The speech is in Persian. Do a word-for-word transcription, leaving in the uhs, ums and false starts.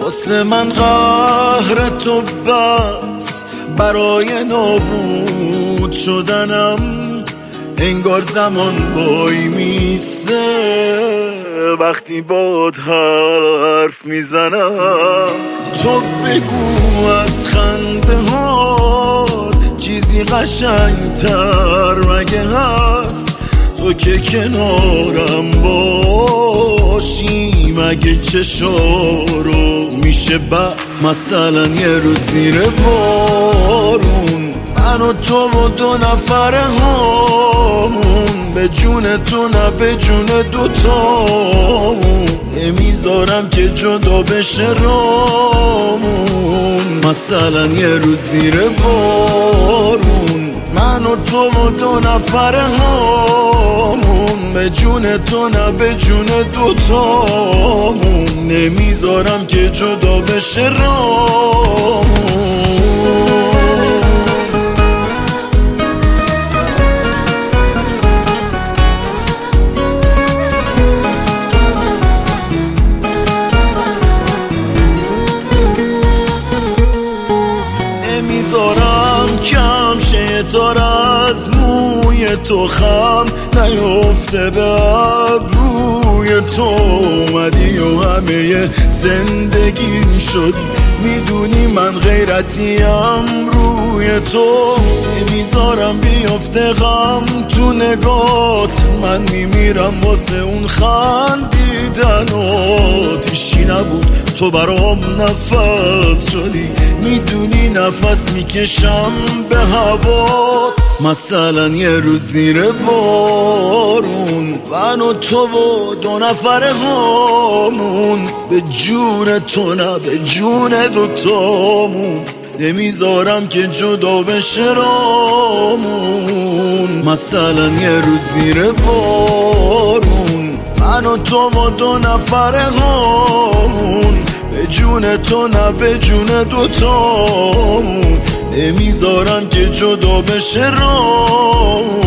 واسه من قهر تو بس، برای نابود شدنم انگار زمان وای میسته. وقتی باد حرف میزنم تو بگو از خنده ها چیزی قشنگتر مگه هست؟ تو که کنارم باشی مگه چشارو میشه بس؟ مثلا یه روز زیر بارون من و تو و دو نفره هامون، به جون تو نه به جون دوتامون، نمیذارم که جدا بشه رامون. مثلا یه روز زیر بارون من و تو و دو نفره هامون، به جون تو نه به جون دوتامون، نمیذارم که جدا بشه رامون. نمیذارم کم شه تار از موی تو خم نیفته به ابروی تو. اومدی و همه زندگی شدی، میدونی من غیرتیم روی تو. نمیذارم بیفته غم تو نگات، من میمیرم واسه اون خندیدنات. هیچی نبود تو برام نفس شدی، میدونی نفس میکشم به هوا. مثلا یه روز زیر بارون من و تو و دو نفره هامون، به جون تو نه به جون دوتامون، نمیذارم که جدا بشه رامون. مثلا یه روز زیر بارون من و تو و دو نفره هامون، به جون تو نه به جون دوتامون، نمیذارم که جدا بشه رامون.